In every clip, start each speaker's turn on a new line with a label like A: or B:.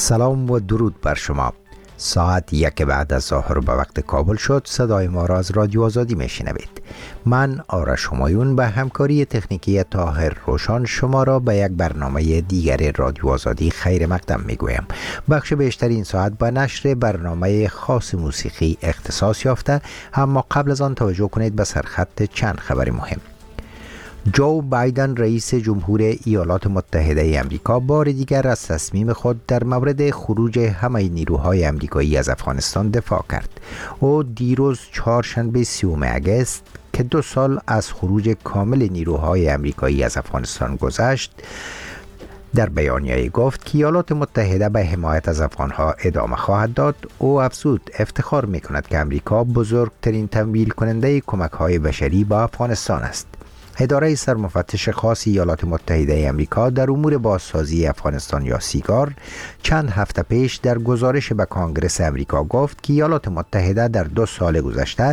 A: سلام و درود بر شما. ساعت 1 بعد از ظهر به وقت کابل شد. صدای ما را از رادیو آزادی میشنوید. من آرش همایون به همکاری تکنیکی طاهر روشان شما را به یک برنامه دیگر رادیو آزادی خیر مقدم میگویم. بخش بیشتر این ساعت به نشر برنامه خاص موسیقی اختصاص یافته، اما قبل از آن توجه کنید به سرخط چند خبر مهم. جو بایدن رئیس جمهور ایالات متحده آمریکا بار دیگر از تصمیم خود در مورد خروج همه نیروهای آمریکایی از افغانستان دفاع کرد. او دیروز چهارشنبه 30 آگوست که 2 سال از خروج کامل نیروهای آمریکایی از افغانستان گذشت، در بیانیه‌ای گفت که ایالات متحده به حمایت از افغانها ادامه خواهد داد. او افزود افتخار می‌کند که آمریکا بزرگترین تمویل کننده کمک‌های بشری به افغانستان است. اداره سرمفتش خاص ایالات متحده آمریکا در امور بازسازی افغانستان یا سیگار چند هفته پیش در گزارش به کانگرس آمریکا گفت که ایالات متحده در 2 سال گذشته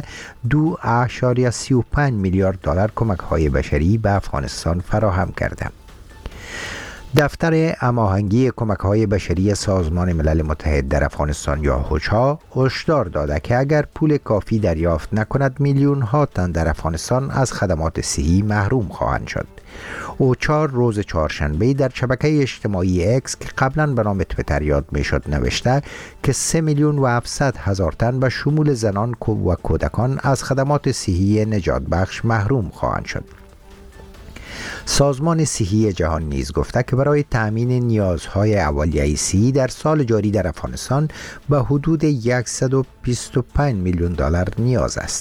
A: 2.35 میلیارد دلار کمک‌های بشری به افغانستان فراهم کرده. دفتر هماهنگی کمک‌های بشری سازمان ملل متحد در افغانستان یا اوچا هشدار داده که اگر پول کافی دریافت نکند میلیون‌ها تن در افغانستان از خدمات صحی محروم خواهند شد. اوچا روز چهارشنبه در شبکه اجتماعی اکس که قبلا به نام تویتر یاد میشد نوشته که 3,700,000 تن به شمول زنان و کودکان از خدمات صحی نجات بخش محروم خواهند شد. سازمان صحی جهان نیز گفته که برای تأمین نیازهای اولیه صحی در سال جاری در افغانستان به حدود 125 میلیون دلار نیاز است.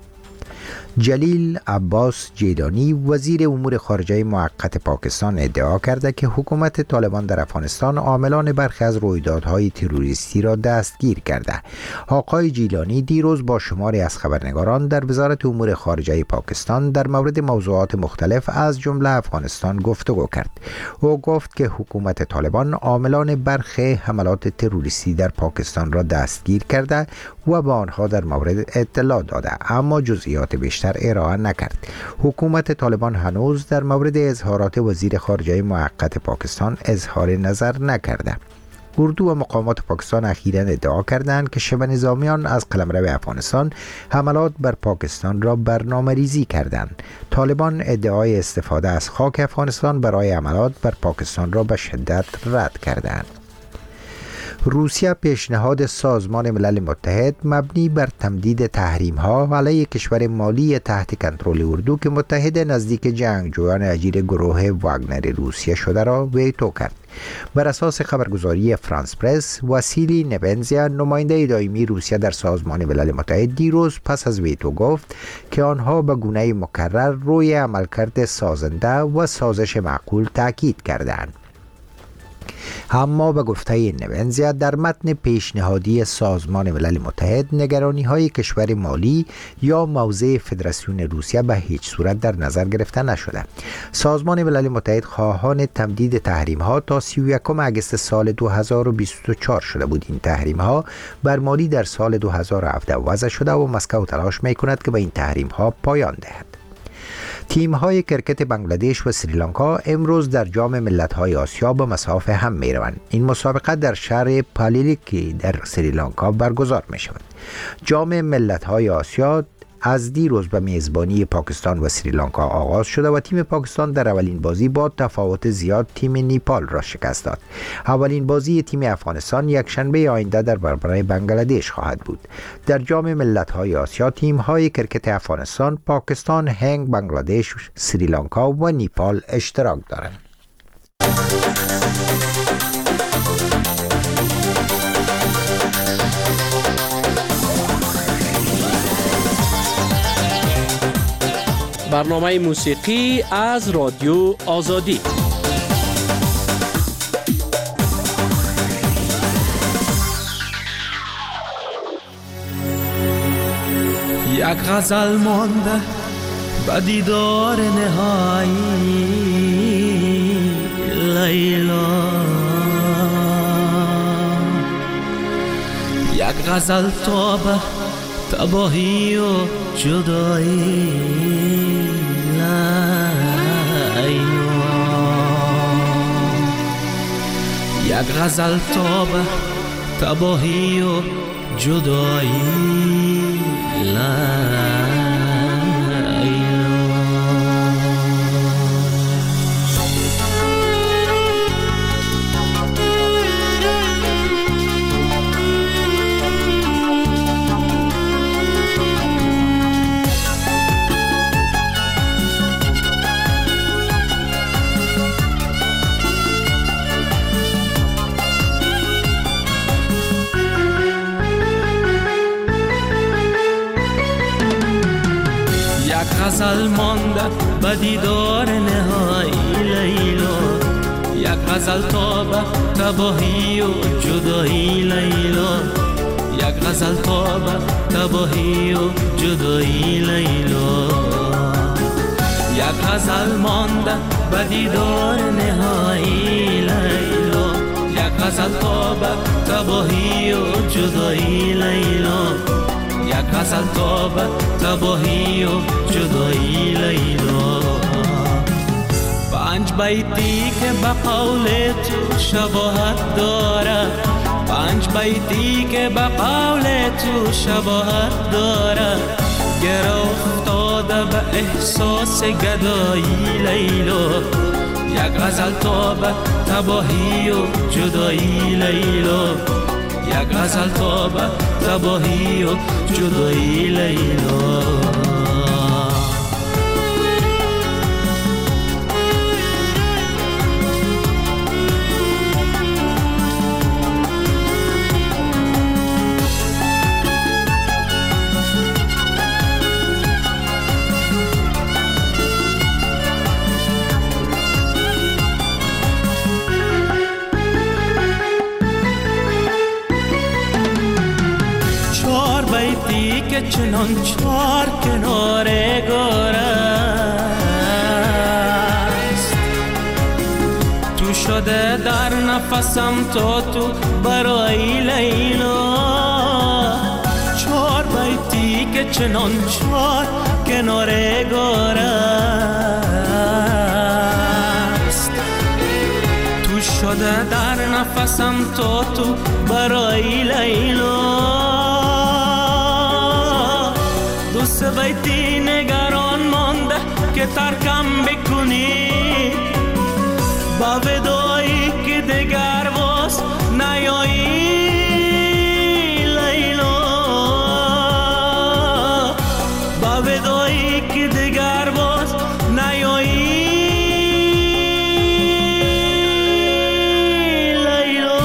A: جلیل عباس جیلانی وزیر امور خارجه موقت پاکستان ادعا کرده که حکومت طالبان در افغانستان عاملان برخی از رویدادهای تروریستی را دستگیر کرده. آقای جیلانی دیروز با شماری از خبرنگاران در وزارت امور خارجه پاکستان در مورد موضوعات مختلف از جمله افغانستان گفتگو کرد. او گفت که حکومت طالبان عاملان برخی حملات تروریستی در پاکستان را دستگیر کرده و به آنها در مورد اطلاع داده، اما جزئیات بیشتر ارائه نکرد. حکومت طالبان هنوز در مورد اظهارات وزیر خارجه موقت پاکستان اظهار نظر نکرده. اردو و مقامات پاکستان اخیراً ادعا کردند که شبه نظامیان از قلمرو افغانستان حملات بر پاکستان را برنامه‌ریزی کردند. طالبان ادعای استفاده از خاک افغانستان برای حملات بر پاکستان را به شدت رد کردند. روسیه پیشنهاد سازمان ملل متحد مبنی بر تمدید تحریم‌ها علیه کشور مالی تحت کنترل اردو که متحد نزدیک جنگجویان اجیر گروه واگنر روسیه شده را ویتو کرد. بر اساس خبرگزاری فرانس پرس، واسیلی نبنزیا نماینده دائمی روسیه در سازمان ملل متحد دیروز پس از ویتو گفت که آنها به گونه مکرر روی عملکرد سازنده و سازش معقول تاکید کردند. اما به گفته نبنزیا در متن پیشنهادی سازمان ملل متحد نگرانی‌های کشور مالی یا موضع فدراسیون روسیه به هیچ صورت در نظر گرفته نشده. سازمان ملل متحد خواهان تمدید تحریم‌ها تا 31 آگوست سال 2024 شده بود. این تحریم‌ها بر مالی در سال 2017 وضع شده و مسکو تلاش می‌کند که به این تحریم‌ها پایان دهد. تیم‌های کرکت بنگلادش و سریلانکا امروز در جام ملت‌های آسیا به مسافه هم می‌روند. این مسابقه در شهر پالیلیکی در سریلانکا برگزار می‌شود. جام ملت‌های آسیا از دیروز به میزبانی پاکستان و سریلانکا آغاز شده و تیم پاکستان در اولین بازی با تفاوت زیاد تیم نیپال را شکست داد. اولین بازی تیم افغانستان یک شنبه آینده در برابر بنگلادش خواهد بود. در جام ملت‌های آسیا تیم‌های کرکت افغانستان، پاکستان، هند، بنگلادش، سریلانکا و نیپال اشتراک دارند.
B: برنامه موسیقی از رادیو آزادی.
C: یک غزل مانده به دیدار نهایی لیلا، یک غزل تا به تباهی و جدایی لیلا، یک یک غزل تا به تباهی و جدایی غزل مانده به دیدار نهایی لیلا، یک غزل تا به تباهی و جدایی لیلا، یک غزل تا به تباهی و جدایی لیلا، یک غزل مانده به دیدار نهایی لیلا، یک غزل تا به تباهی و جدایی لیلا، یک غزل تا به تباهی و جدایی لیلا. 5 بیتی که به قول تو شباهت داره، 5 بیتی که به قول تو شباهت داره، گره افتاده به احساس گدایی لیلا، یک غزل تا به تباهی و جدایی لیلا، یک غزل تا به تباهی و جدایی لیلا. که چنان چار کنار گاره است، تو شده در نفسم تا تو برای لیلا. 4 بیتی که چنان چار کنار گاره است، تو شده در نفسم تا تو برای لیلا. 2 بیتی نگران مانده که ترکم بکنی، با ودایی که دگر باز نیایی لیلا، با ودایی که دگر باز نیایی لیلا.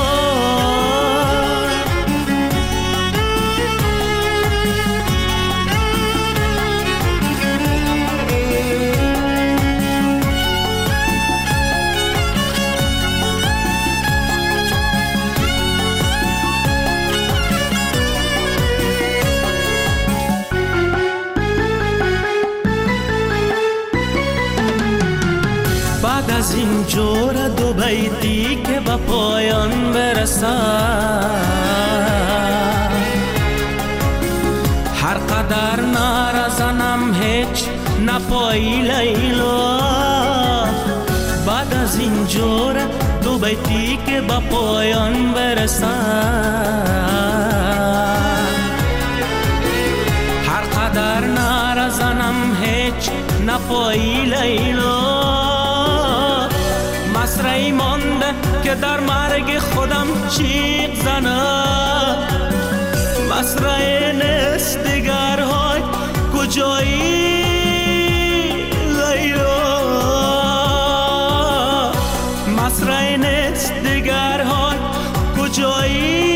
C: بعد از این جور 2 بیتی که به پایان برسد، هر قدر نرزنم هیچ نپایی لیلا. بعد از این جور 2 بیتی که به پایان برسد، هر قدر نرزنم هیچ نپایی لیلا. مسرعی مانده که در مرگ خودم چیق زنه، مسرعی نیست دیگرهای کجایی لیلا، مسرعی نیست دیگرهای کجایی.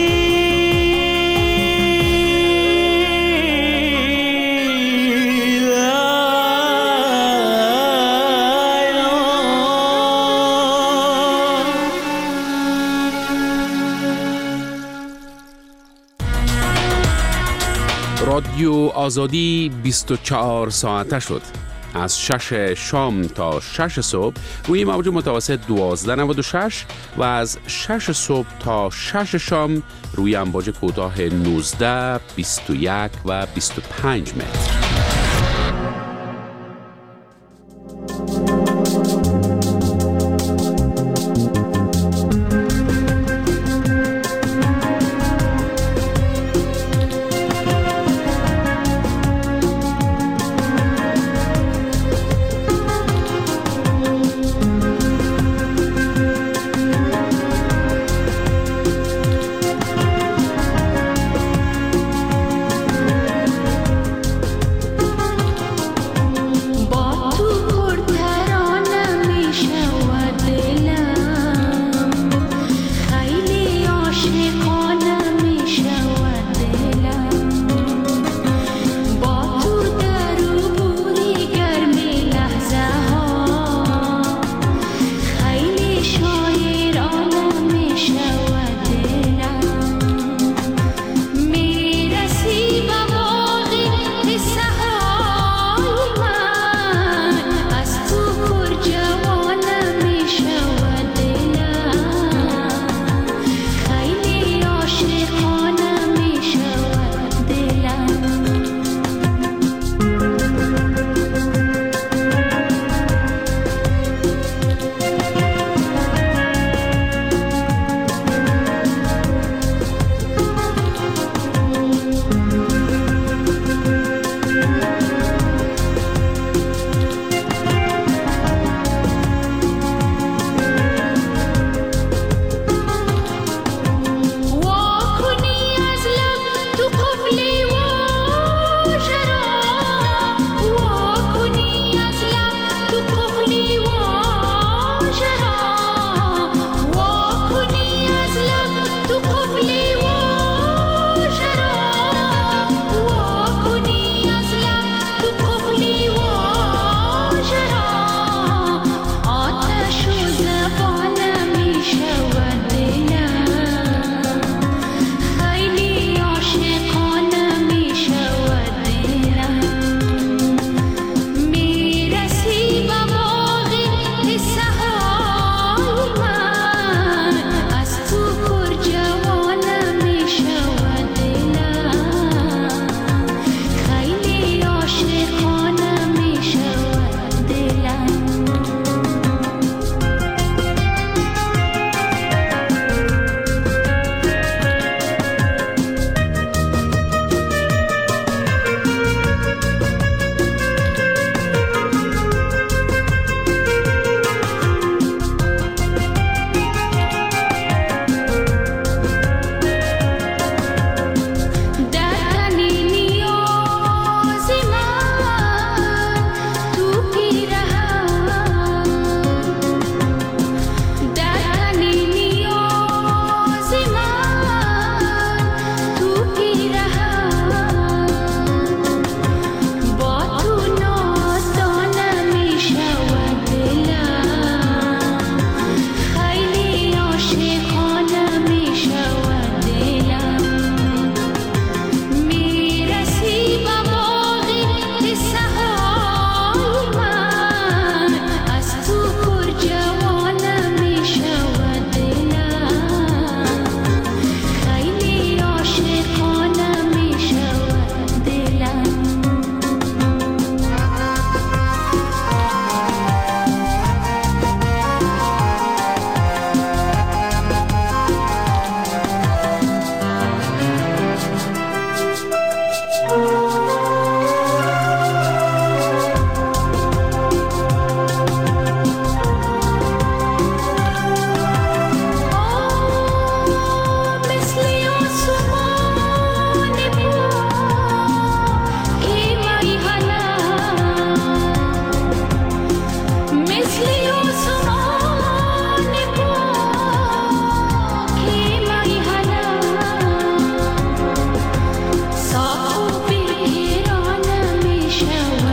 D: رادیو آزادی 24 ساعته شد. از 6 شام تا 6 صبح روی موج متوسط 1296 و از 6 صبح تا 6 شام روی امواج کوتاه 19، 21 و 25 متر.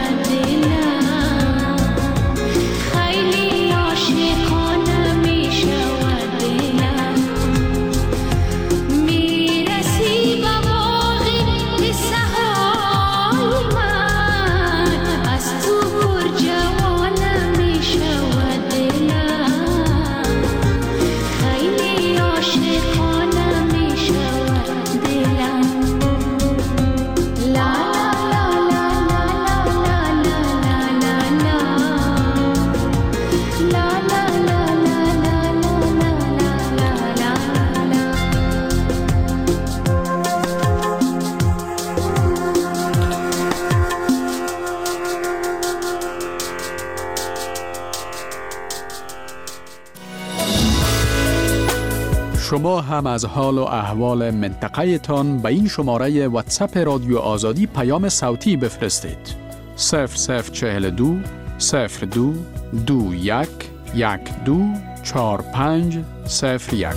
B: شما هم از حال و احوال منطقه تان به این شماره واتساپ رادیو آزادی پیام صوتی بفرستید. 0042 02 21 12 45 01.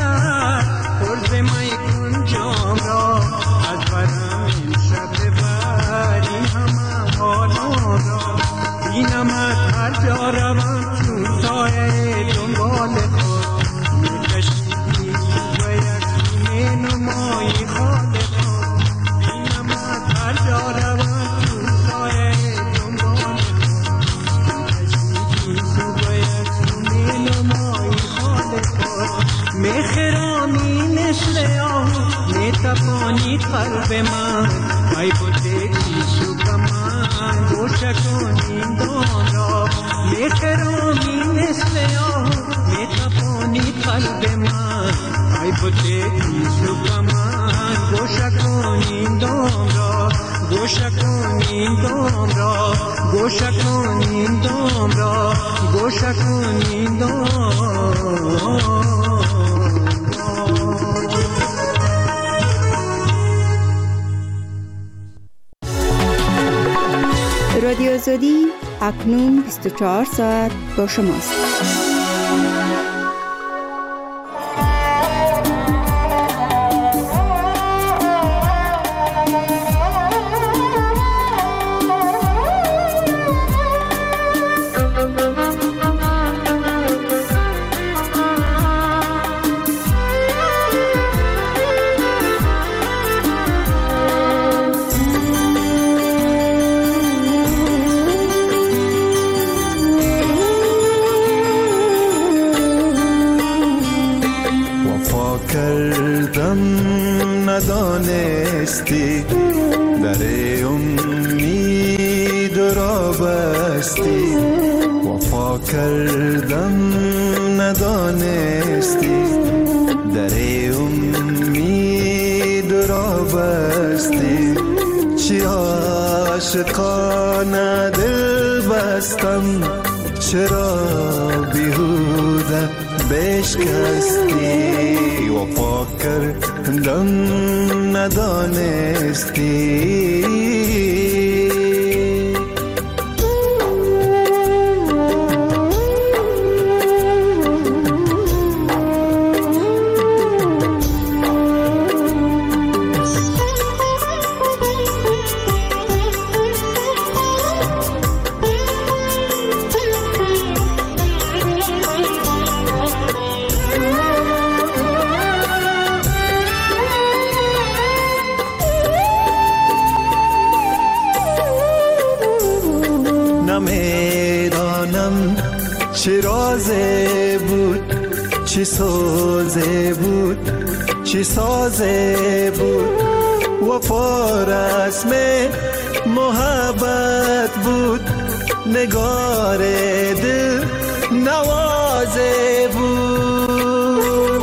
E: شب بر جا روم چون سایه دنبال خود میکشیدی و یک خونه نمایی خال خود بینم از هر جا روم چون سایه دنبال خود میکشیدی و یک خونه نمایی خال خود میخرانی مثل آهو میتپانی قلب من ای بوده چیشو کمان گوشه کنی دام را میخرامی مثل آهو میتپانی قلب من ای بوده چیشو کمان گوشه کنی دام را گوشه کنی دام را گوشه کنی دام را گوشه کنی دام.
F: رادیو آزادی اکنون 24 ساعت با شماست.
G: ندانستی در امید را بستی وفا کردم ندانستی در امید را بستی چی عاشقانه دل بستم چرا بیهوده بشکستی وفا کردم ندانستی نمیدانم چه رازه بود چه سوزه بود چه سازه بود وفا رسم محبت بود نگار دل نوازه بود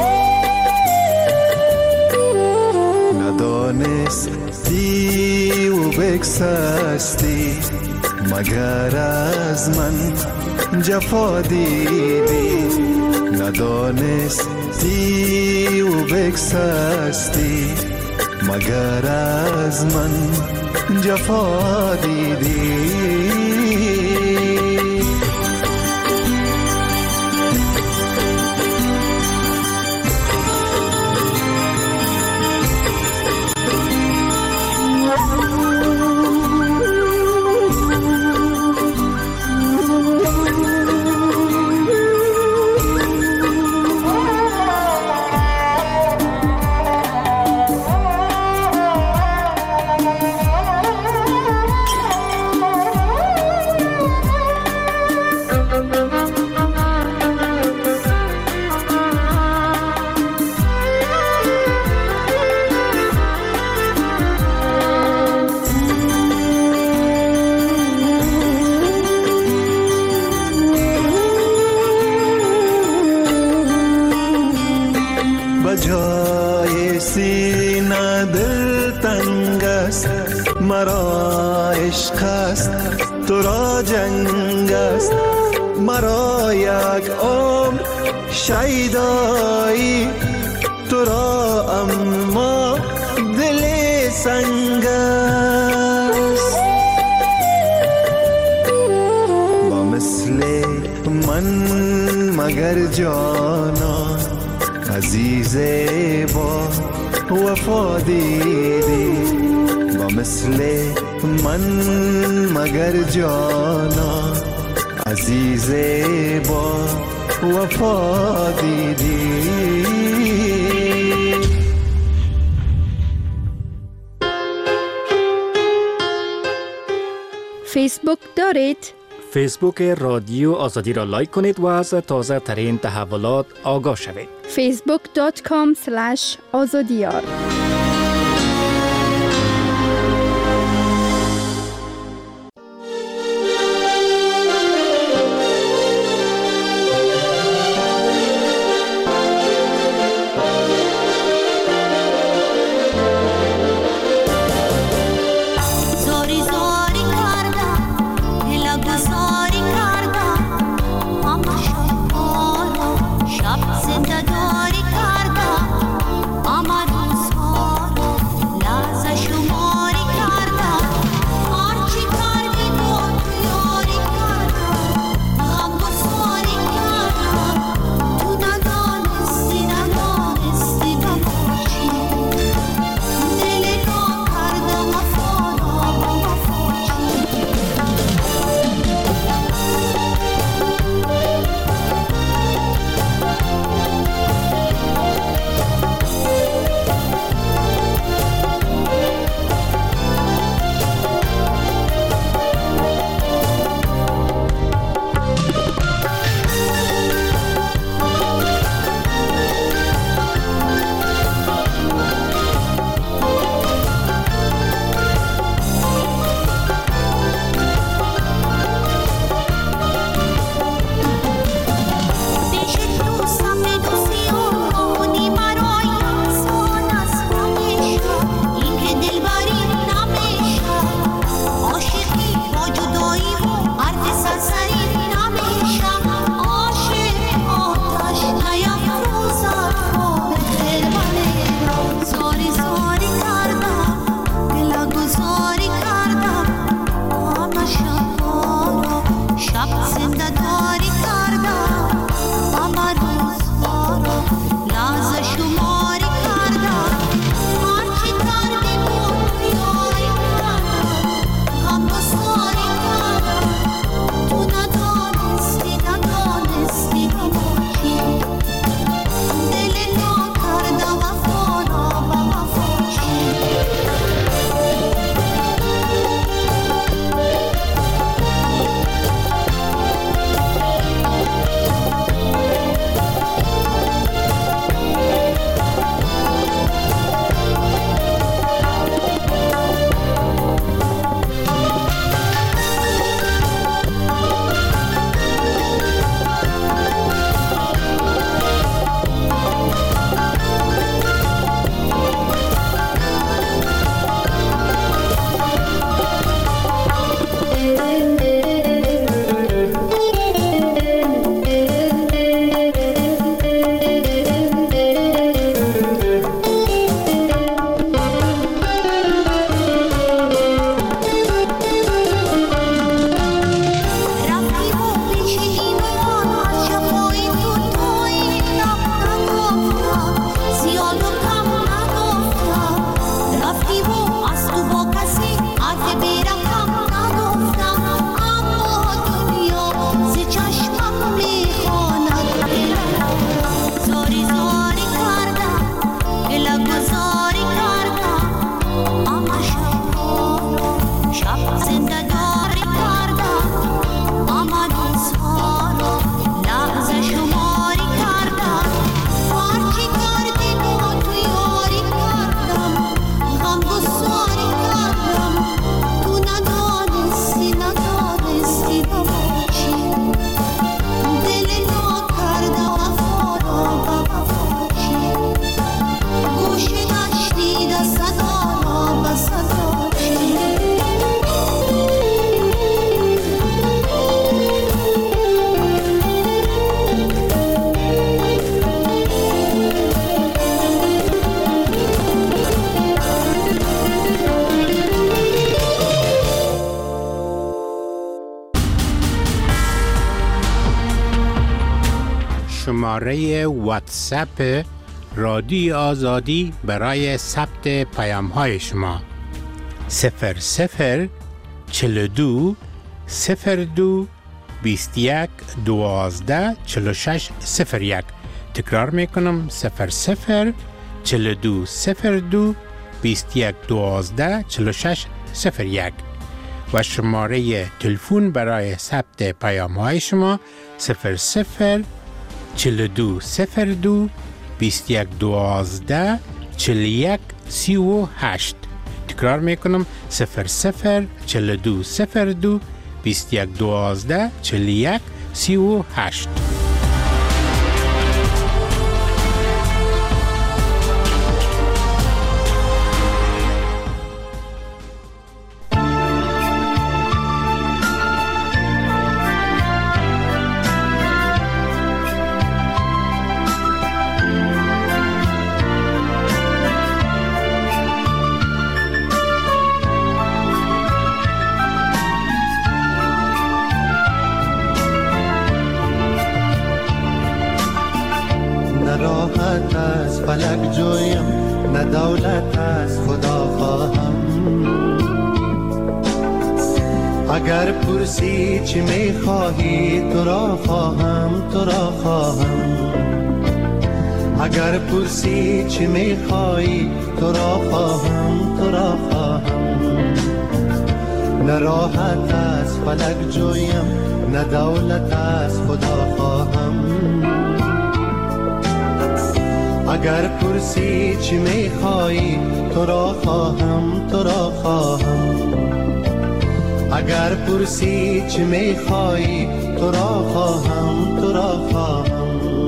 G: ندانستی و بگسستی مگر از من جفا دیدی ندانستی و بگسستی مگر از من جفا دیدی بجای سینه دل تنگ است مرا عشق است تو را جنگ است مرا یک عمر شیدایی تو را اما دل سنگ است با مثل من مگر جانا عزیز با وفا دیدی با مثل من مگر جانا عزیز با وفا دیدی.
F: فیسبوک دارید؟
H: فیسبوک رادیو آزادی را لایک کنید و از تازه ترین تحولات آگاه شوید.
F: facebook.com/azadiyar.
I: شماره واتساپ رادیو آزادی برای ثبت پیام‌های شما 00 42 02 21 12 46 01. تکرار میکنم 00 42 02 21 12 46 01 و شماره تلفن برای ثبت پیام های شما 00 42 02 21 12 41 38. تکرار میکنم 00 42 02 21 12 41 38.
G: راحت از فلک جویم، نه دولت از خدا خواهم. اگر پرسی چی میخواهی تو را خواهم، تو را خواهم. اگر پرسی چی میخواهی تو را خواهم، تو را خواهم. نه راحت از فلک جویم، نه دولت از خدا خواهم. اگر پرسی چی میخواهی تو را خواهم، تو را خواهم. اگر پرسی چی میخواهی تو را خواهم، تو را خواهم.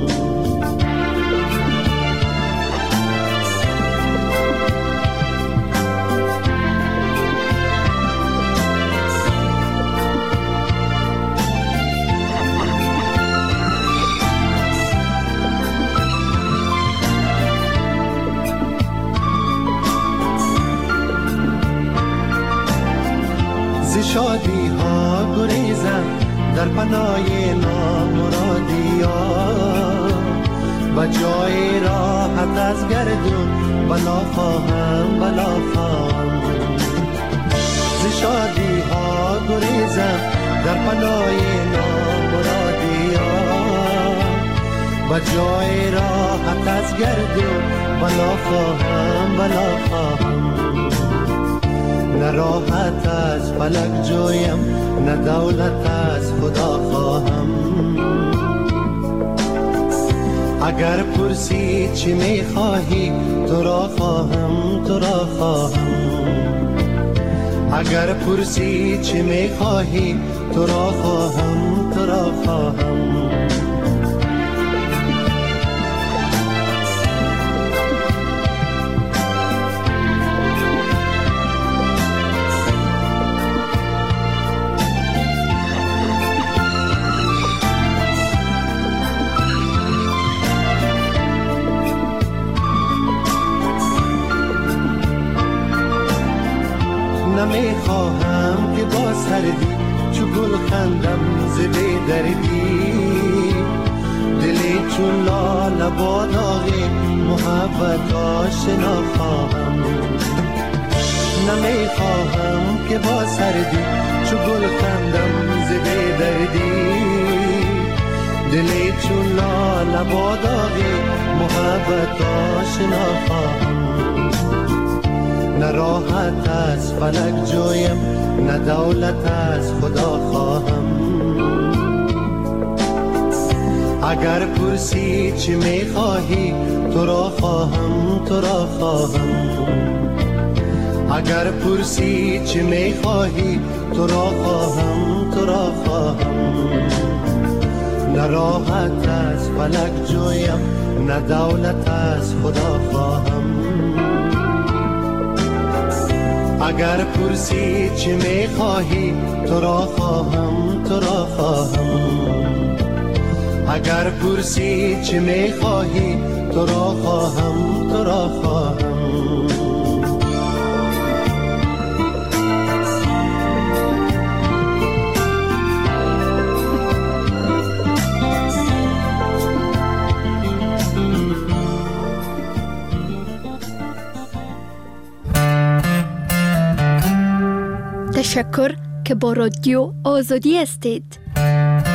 G: شادی ها گریزم در پناه نامرادی ها، و جای راحت از گردون بلا خواهم، بلا خواهم. ز شادی ها گریزم در پناه نامرادی ها، و جای راحت از گردون بلا خواهم، بلا خواهم. نه راحت از فلک جویم، نه دولت از خدا خواهم. اگر پرسی چی میخواهی تو را خواهم، تو را خواهم. اگر پرسی چی میخواهی تو را خواهم، تو را خواهم. نمیخواهم که با سردی چو گل خندم ز بی دردی، دلی چون لاله با داغ محبت آشنا خواهم. نمیخواهم که با سردی چو گل خندم ز بی دردی، دلی چون لاله با داغ محبت آشنا خواهم. نه راحت از فلک جویم، نه دولت از خدا خواهم. اگر پرسی چی میخواهی تو را خواهم، تو را خواهم. اگر پرسی چی میخواهی تو را خواهم، تو را خواهم. نه راحت از فلک جویم، نه دولت از خدا خواهم. اگر پرسی چی میخواهی تو را خواهم، تو را خواهم. اگر پرسی چی میخواهی تو را خواهم، تو را خواهم.
J: تشکر که با رادیو آزادی هستید.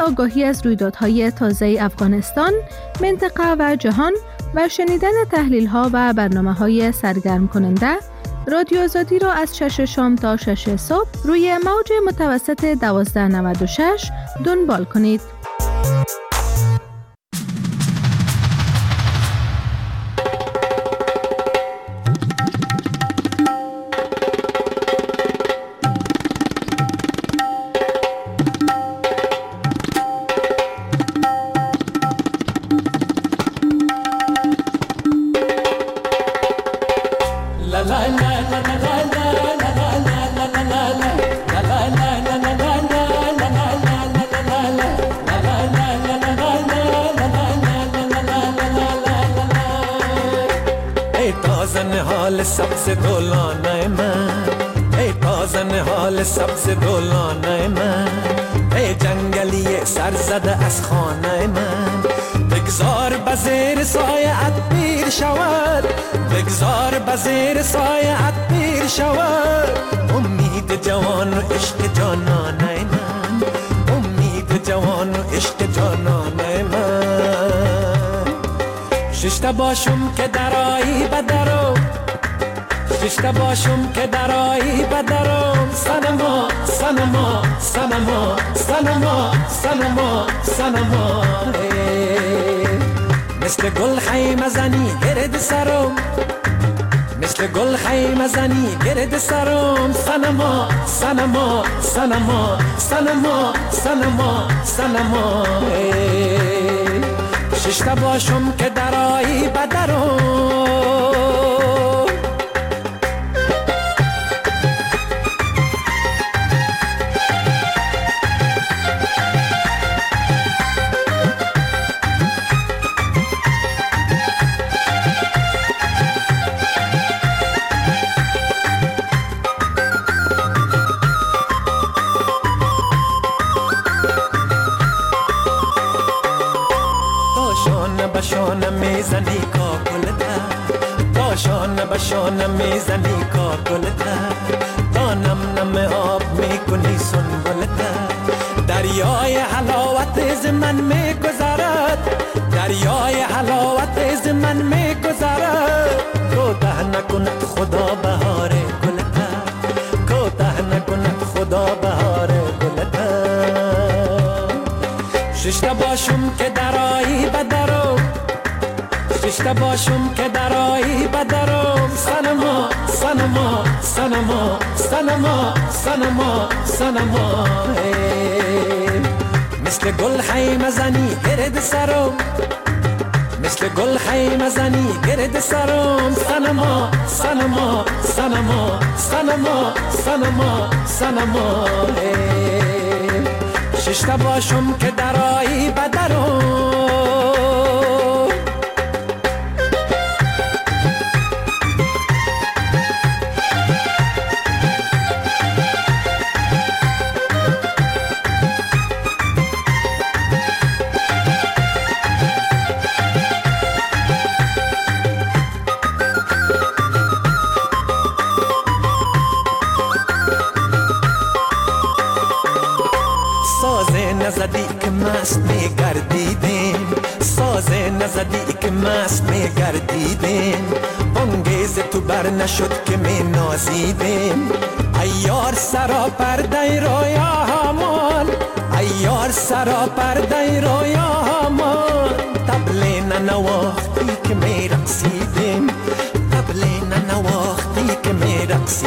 J: آگاهی از رویدادهای تازه افغانستان، منطقه و جهان و شنیدن تحلیل‌ها و برنامه‌های سرگرم کننده، رادیو آزادی را از 6 شام تا 6 صبح روی موج متوسط 1296 دنبال کنید.
K: حال سبز دولانه من، ای تازن حال سبز دولانه من، ای جنگلی سر زده از خانه من، بگذار بزیر سایه ات پیر شود، بگذار بزیر سایه ات پیر شود، امید جوان و عشق جانانه من، امید جوان و عشق جانانه من. ششته باشم که درایی بدرو، ششته باشم که درایی بدرم، سنما سنما سنما سنما سنما سنما، مثل گل خیمه زنی گرد سرم، مثل گل خیمه زنی گرد سرم، سنما سنما سنما سنما سنما سنما، ششته باشم که درایی بدرم. میزنی کاکلتا، داشان بشان میزنی کاکلتا، دانم نم آب میکنی سنبلتا، دریای حلاوت از من میگذرد، دریای حلاوت از من میگذرد، کوتاه نکند خدا بهار گلتا، کوتاه نکند خدا بهار گلتا. ششته باشم که درایی بدرو، ششته باشم که درایی بدرم، سنما سنما سنما سنما سنما سنما، مثل گل خیمه زنی گرد سرم، مثل گل خیمه زنی گرد سرم، سنما سنما سنما سنما سنما سنما، ششته باشم که درایی بدرم. نزدی که مست میگردیدیم، ساز نزدی که مست میگردیدیم، بانگیز تو بر نشد که می نازیدیم، ایار سرا پرده رویا همان، ایار سرا پرده رویا همان، طبل ننواختی که می رقصیدیم، طبل ننواختی که می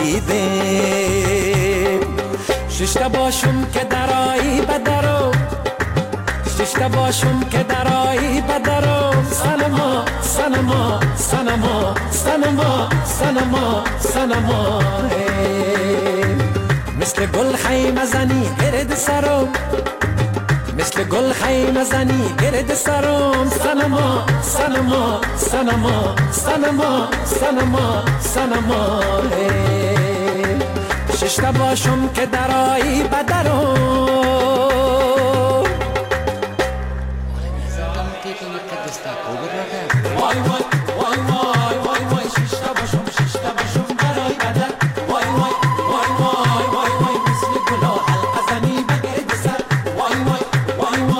K: رقصیدیم. ششته باشم که درایی بدرو، ششته باشم که درایی بدرم، سنما سنما سنما سنما سنما سنما، مثل گل خیمه زنی گرد سرم، مثل گل خیمه زنی گرد سرم، سنما سنما سنما سنما سنما سنما، ششته باشم که درایی بدرم. وای وای وای وای وای وای ششته باشم درایی بدر، وای وای وای وای وای وای مثل گلا حلقه زنی بگرد سر، وای وای وای وای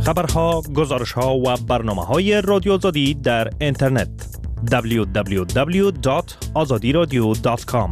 L: خبرها، گزارشها و برنامه‌های رادیو آزادی در اینترنت www.azadiradio.com.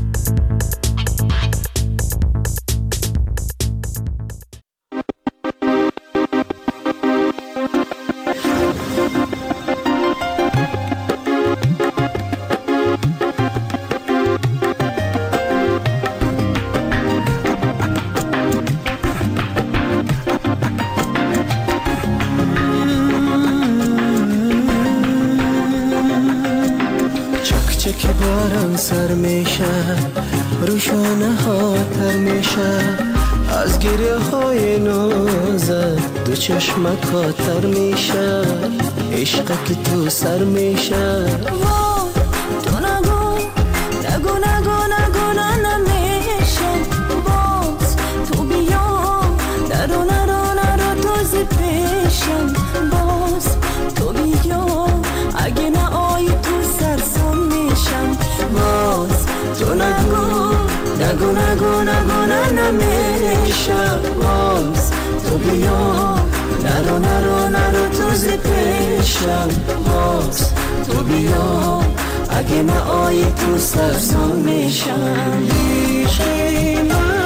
M: که باران سر میشه روشانه ها تر میشه از گریه های نازت دو چشمت خاطر میشه عشق که تو سر میشه
N: تو نگو نگو نگو نگو نمیشه باز تو بیا نرو نرو نرو تازه پیشم باز تو بیا اگه نه آی تو سرسام میشم باز تو نگو نگو نگو نگو نمیشه باز تو بیا نرو نرو نرو تازه پیشم باز تو بیا اگه نه آی تو سرسام میشم عشقی من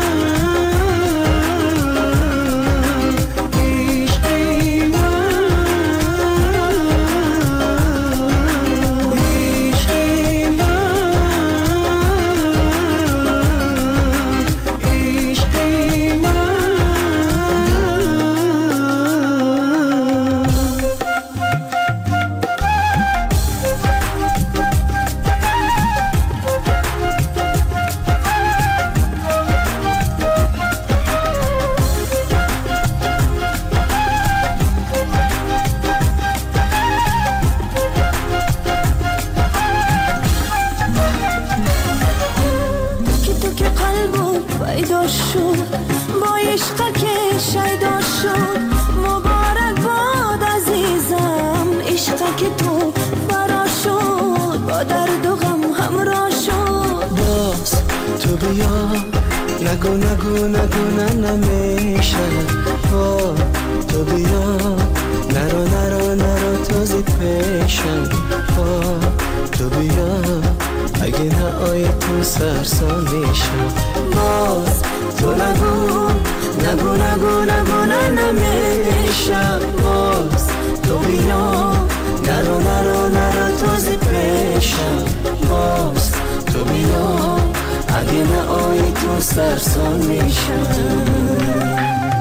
N: نگو نگو نگو نمیشه تو بیا نرو نرو نرو تازه پیشم تو بیا اگه نه آی تو سرسام میشم باز تو نگو نگو نگو نگو نمیشه باز تو بیا نرو نرو نرو تازه پیشم باز تو بیا اگه نه آی تو سرسام میشم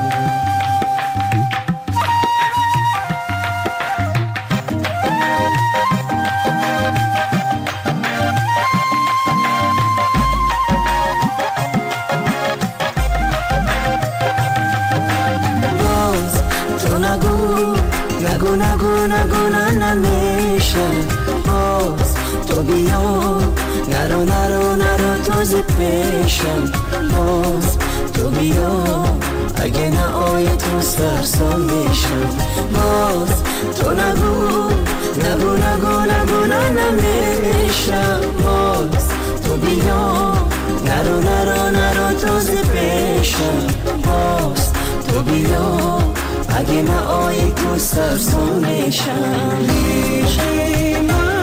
N: باز تو نگو نگو نگو نگو نمیشه باز تو بیا نرو نرو نرو تازه پیشم باز تو بیا اگه نه آی تو سرسام میشم باز تو نگو نگو نگو نگو نمیشه باز تو بیا نرو نرو نرو تازه پیشم باز تو بیا اگه نه آی تو سرسام میشم عشقی من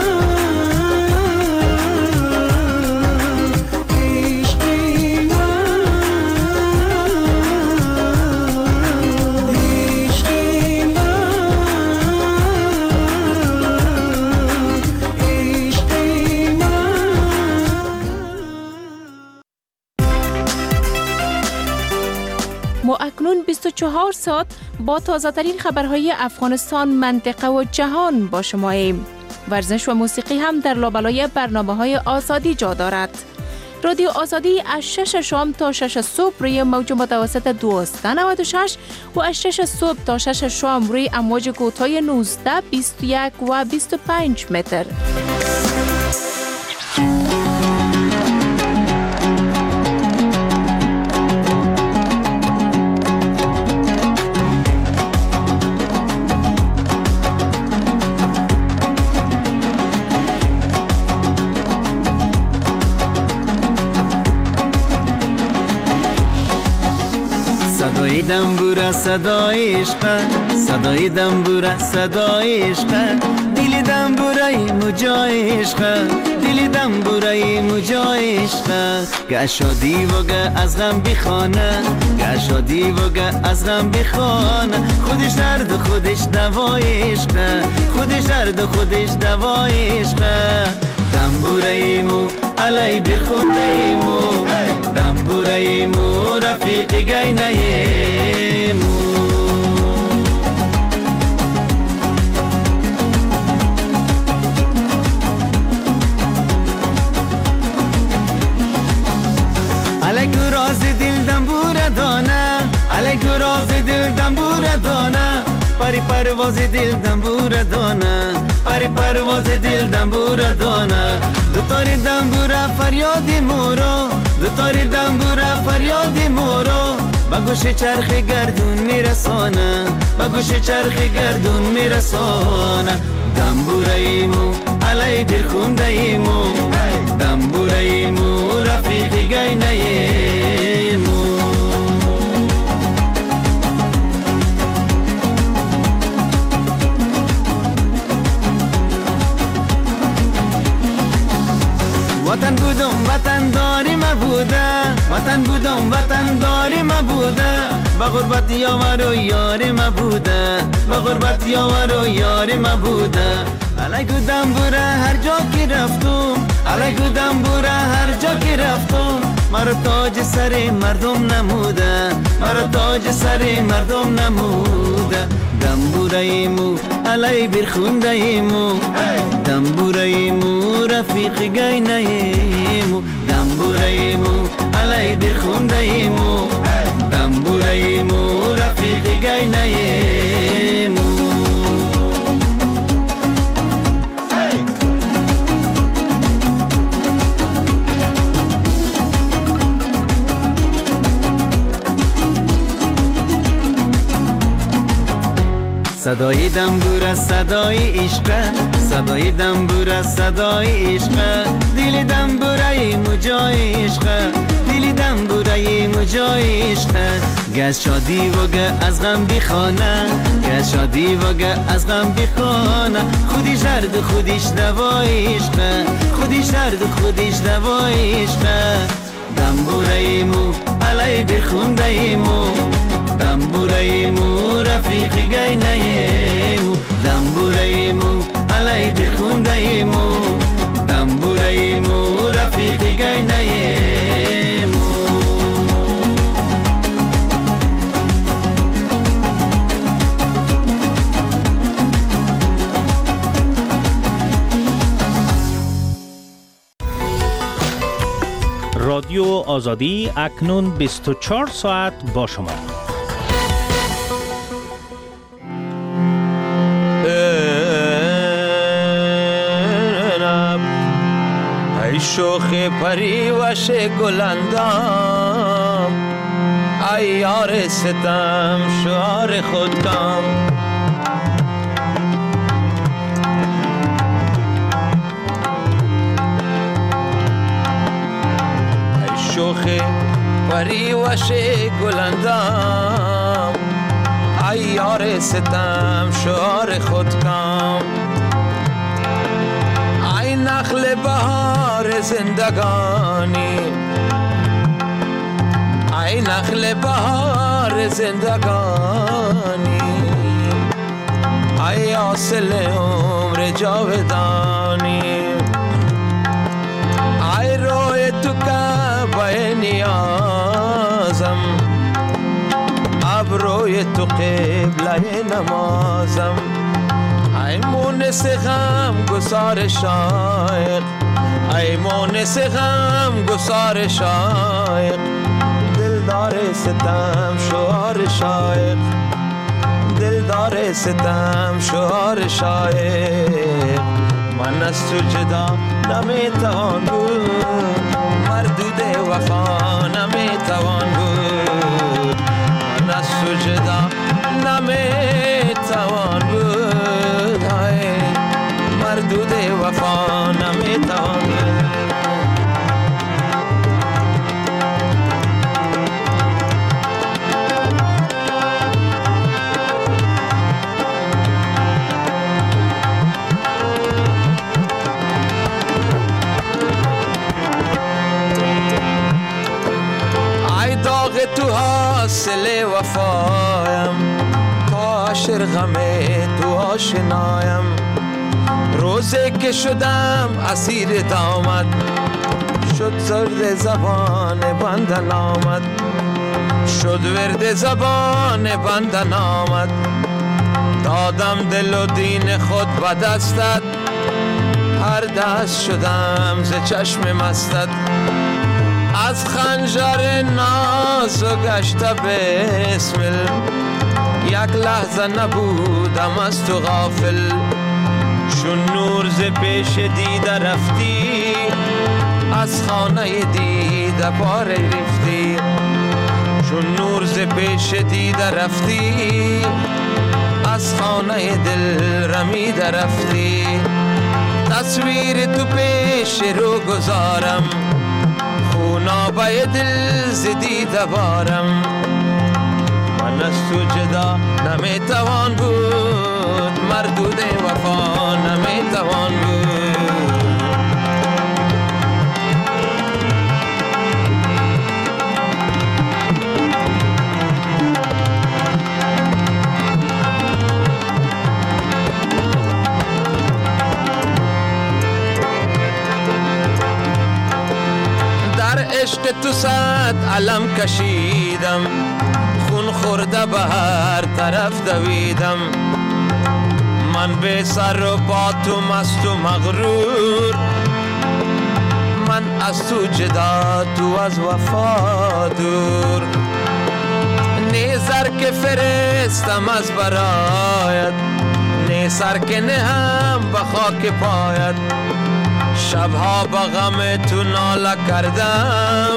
O: ما اکنون 24 ساعت با تازه ترین خبرهای افغانستان، منطقه و جهان با شماییم. ورزش و موسیقی هم در لابلای برنامه‌های آزادی جا دارد. رادیو آزادی از 6 شام تا 6 صبح روی موج متوسط 1296 و از 6 صبح تا 6 شام روی امواج کوتاه 19، 21 و 25 متر.
P: صدای دنبوره صدای عشق، صدای دنبوره صدای عشق، دل دنبوره مجای عشق، دل دنبوره مجای عشق. گه شادی و گه از غم بخانه، گه شادی و گه از غم بخانه، خودش درد و خودش دوای عشق، خودش درد و خودش دوای عشق. دنبوره مو علی بخونده مو، دنبوره مو رفیق گینه مو. علیکو راز دل دنبوره دانه، علیکو راز دل دنبوره دانه، پری پرواز دل دنبوره دانه، پری پرواز دل دنبوره دانه. دوتاری دنبوره فریادی مورو، دوتاری دنبوره فریادی مورو، با گوش چرخ گردون میرسانه، با گوش چرخ گردون میرسانه. دنبوره ایمو علی دل خونده ایمو، دنبوره ایمو رفیق گینه ایمو. وطن بودم وطن داری ما بوده، وطن بودم وطن داری ما بوده، با غربت یاور و یاری ما بوده، با غربت یاور و یاری ما بوده. علیکو دنبوره هر جا که رفتم، علیکو دنبوره هر جا که رفتم، مرا تاج سر مردم نموده، مرا تاج سر مردم نموده. دنبوره ایمو علی برخونده ایمو، دنبوره ایمو رفیق گینه ایمو، دنبوره ایمو علی برخونده ایمو، دنبوره ایمو رفیق گینه ایمو. صدای دنبوره صدای عشق، صدای دنبوره صدای عشق، دل دنبوره مجای عشق، دل دنبوره مجای عشق. گه شادی و گه از غم بخانه، گه شادی و گه از غم بخانه، خودش درد و خودش دوای عشق، خودش درد و خودش دوای عشق. دنبوره ایمو علی بخونده ایمو، دنبوره ایمو رفیق گینه ایمو، دنبوره ایمو علی بخونده ایمو، دنبوره ایمو رفیق گینه ایمو.
L: رادیو آزادی اکنون 24 ساعت با شما.
Q: ای شوخ پری وش گلندام، ای یار ستم شعار خودم. ای شوخ پری وش گلندام، ای یار ستم شعار خودم. ای نخل بهار زندگانی، ای نخل بهار زندگانی، ای حاصل عمر جاودانی. ای روی تو کعبه نیازم، ابروی تو قبله نمازم. ای مونس غم گسار شایق، ای مونس غم گسار شایق، دلدار ستم شعار شایق، دلدار ستم شعار شایق. من از تو جدا نمیتوان بود، مردود وفا نمیتوان بود. من از تو جدا نمیتوان بود، مردود وفا نمیتوان بود. عشق تو حاصل وفایم، تا عشق غم تو آشنایم. روزی که شدم اسیر دامت، شد زرد زبان بندن آمد، شد ورد زبان بندن آمد. دادم دل و دین خود به دستت، هر دست شدم ز چشم مستت. از خنجر ناز و گشته بسمل، یک لحظه نبودم از تو غافل. چون نور ز پیش دیده رفتی، از خانه دیده پاره رفتی. چون نور ز پیش دیده رفتی، از خانه دل رمیده رفتی. تصویر تو پیش رو گذارم، خونابه دل ز دیده بارم. من از تو جدا نمیتوان بود، مردود وفا نمیتوان بود. در عشق تو صد علم کشیدم، خون خورده به هر طرف دویدم. من به سر و پا تو مست و مغرور، من از تو جدا تو از وفا دور. نیزر که فرستم از برایت، نیزر که نهم به خاک پایت. شبها با غم تو ناله کردم،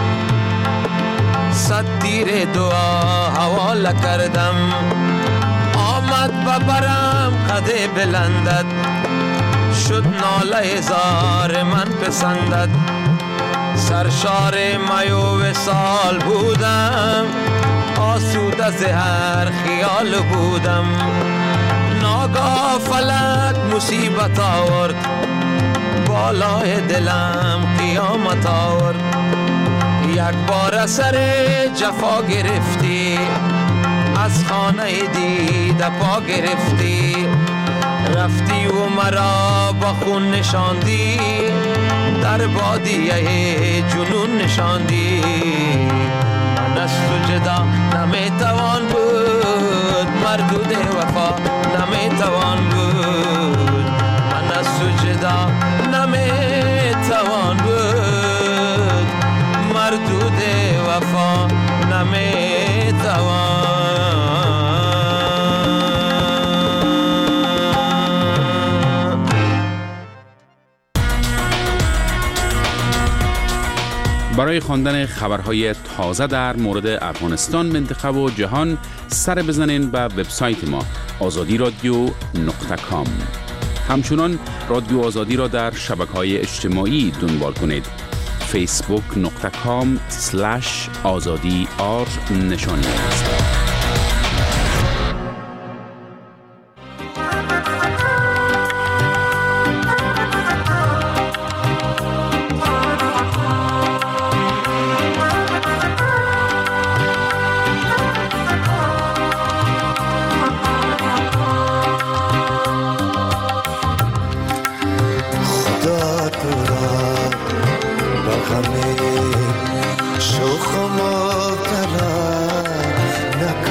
Q: صد تیر دعا حواله کردم. آمد ببرم قده بلندد، شد ناله زار من پسندد. سرشار میو وصال بودم، آسوده ز هر خیال بودم. ناگاه فلک مصیبت آورد، بالای دلم قیامت آورد. یک بار سر جفا گرفتی، از خانه دیده پا گرفتی. رفتی و مرا با خون نشاندی، در بادیه جنون نشاندی. من از تو جدا نمیتوان بود، مردود وفا نمیتوان بود. من از تو جدا نمیتوان بود، مردود وفا نمیتوان.
D: برای خواندن خبرهای تازه در مورد افغانستان، منطقه و جهان سر بزنین به وبسایت ما azadi.radio.com. همچنان رادیو آزادی را در شبکه‌های اجتماعی دنبال کنید. facebook.com/azadi_r نشانی است.
M: شوخ و مبتلا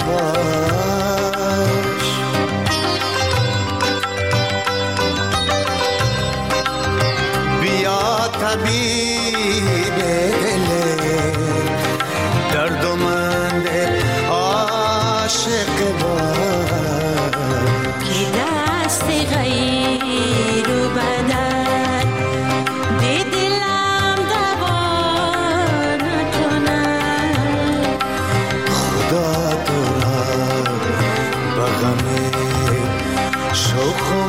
G: باش. بیا طبیب دل دردمند عاشق باش.
N: که دست غیر و بدن به دلم دوا نکند.
G: خدا تو را به غم شوق